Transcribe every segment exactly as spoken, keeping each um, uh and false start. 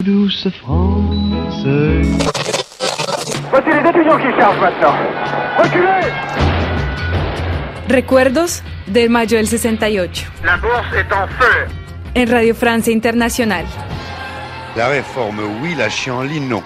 Douce France. Voici les étudiants qui chargent maintenant. Reculez! Recuerdos del mayo del sesenta y ocho. La bourse est en feu. En Radio Francia Internacional. La réforme oui, la Chienlit non.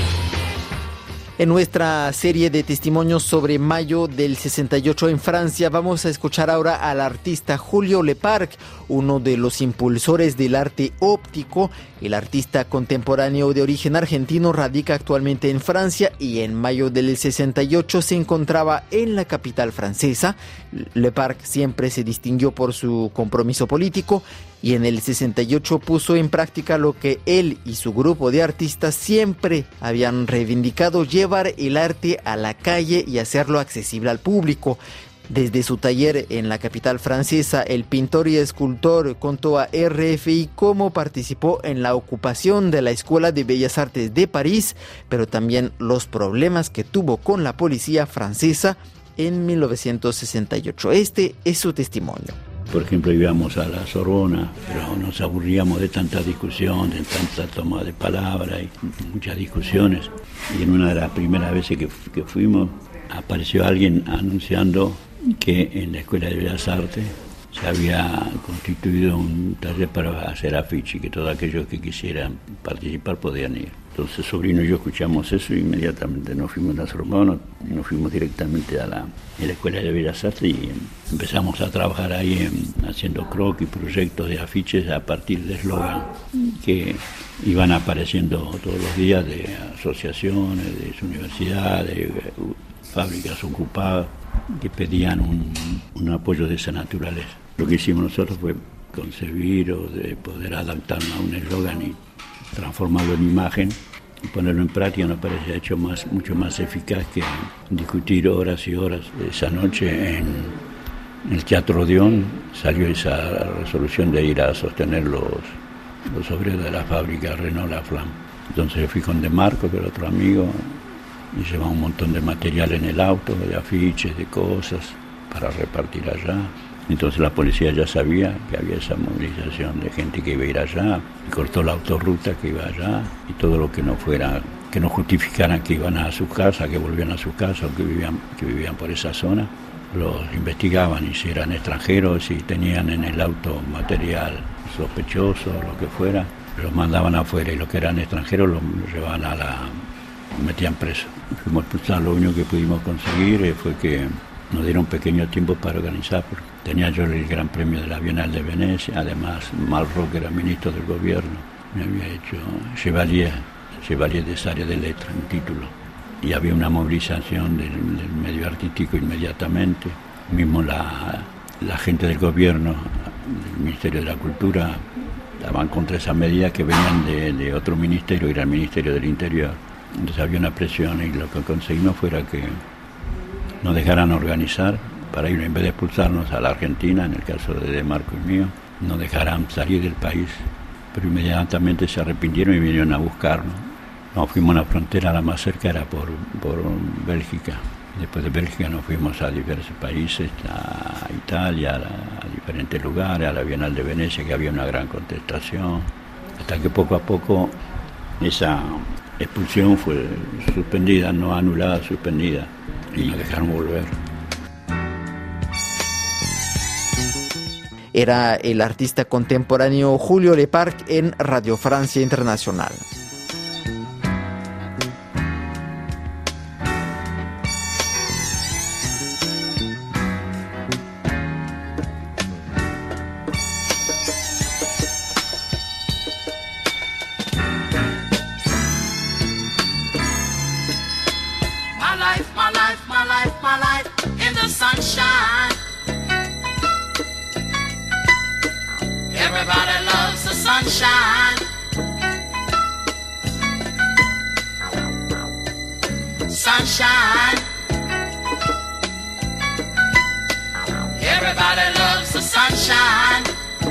En nuestra serie de testimonios sobre mayo del sesenta y ocho en Francia, vamos a escuchar ahora al artista Julio Leparc, uno de los impulsores del arte óptico. El artista contemporáneo de origen argentino radica actualmente en Francia y en mayo del sesenta y ocho se encontraba en la capital francesa. Leparc siempre se distinguió por su compromiso político y en el sesenta y ocho puso en práctica lo que él y su grupo de artistas siempre habían reivindicado: llevar el arte a la calle y hacerlo accesible al público. Desde su taller en la capital francesa, el pintor y escultor contó a R F I cómo participó en la ocupación de la Escuela de Bellas Artes de París, pero también los problemas que tuvo con la policía francesa en mil novecientos sesenta y ocho. Este es su testimonio. Por ejemplo, íbamos a la Sorbona, pero nos aburríamos de tanta discusión, de tanta toma de palabra y muchas discusiones. Y en una de las primeras veces que, que fuimos, apareció alguien anunciando que en la Escuela de Bellas Artes se había constituido un taller para hacer afiche, que todos aquellos que quisieran participar podían ir. Entonces, sobrino y yo escuchamos eso e inmediatamente nos fuimos a la Sorbona, nos fuimos directamente a la, a la Escuela de Bellas Artes y empezamos a trabajar ahí en, haciendo croquis, proyectos de afiches a partir de eslogan que iban apareciendo todos los días de asociaciones, de universidades, de fábricas ocupadas que pedían un, un apoyo de esa naturaleza. Lo que hicimos nosotros fue concebir o de poder adaptarnos a un eslogan y transformarlo en imagen y ponerlo en práctica. Nos parecía hecho más, mucho más eficaz que discutir horas y horas. Esa noche en, en el Teatro Odeón salió esa resolución de ir a sostener los, los obreros de la fábrica Renault La Flamme. Entonces yo fui con De Marco, que era otro amigo, y llevaba un montón de material en el auto, de afiches, de cosas, para repartir allá. Entonces la policía ya sabía que había esa movilización de gente que iba a ir allá, y cortó la autorruta que iba allá, y todo lo que no fuera, que no justificaran que iban a sus casas, que volvían a sus casas o que vivían, que vivían por esa zona, los investigaban, y si eran extranjeros, si tenían en el auto material sospechoso, lo que fuera, los mandaban afuera, y los que eran extranjeros los, los llevaban a la... metían preso. Fuimos expulsados. Lo único que pudimos conseguir fue que nos dieron pequeño tiempo para organizar, porque tenía yo el Gran Premio de la Bienal de Venecia, además Malraux, que era ministro del gobierno, me había hecho Chevalier, Chevalier des Arts de Lettres, un título, y había una movilización del, del medio artístico inmediatamente. Mismo la, la gente del gobierno, del Ministerio de la Cultura, estaban contra esa medida que venían de, de otro ministerio, que era el Ministerio del Interior. Entonces había una presión, y lo que conseguimos fuera que nos dejaran organizar para ir, en vez de expulsarnos a la Argentina, en el caso de De Marco y mío, nos dejaran salir del país. Pero inmediatamente se arrepintieron y vinieron a buscarnos. Nos fuimos a la frontera, la más cerca era por, por Bélgica. Después de Bélgica nos fuimos a diversos países, a Italia, a, a diferentes lugares, a la Bienal de Venecia, que había una gran contestación, hasta que poco a poco esa expulsión fue suspendida, no anulada, suspendida, y nos dejaron volver. Era el artista contemporáneo Julio Leparc en Radio Francia Internacional. Everybody loves the sunshine. Sunshine. Everybody loves the sunshine.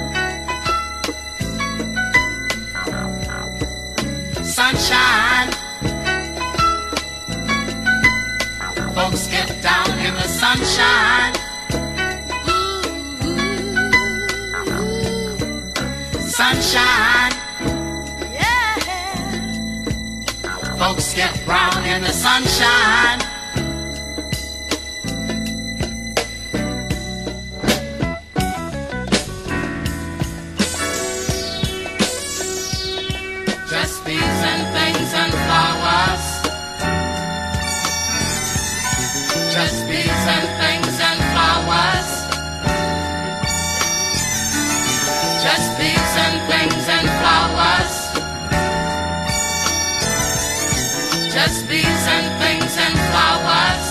Sunshine. Folks get down in the sunshine. Sunshine, yeah. Folks get brown in the sunshine. Just bees and things and flowers. Just bees and things and flowers. Just bees and things and flowers. Just bees and things and flowers.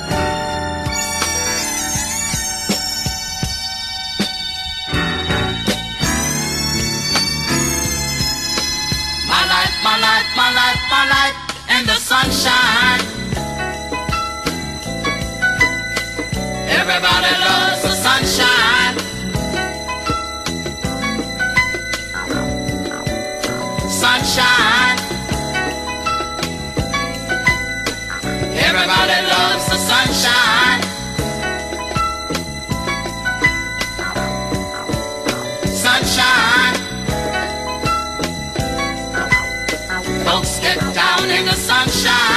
My life, my life, my life, my life in the sunshine. Everybody loves the sunshine. Sunshine. Everybody loves the sunshine. Sunshine. Folks get down in the sunshine.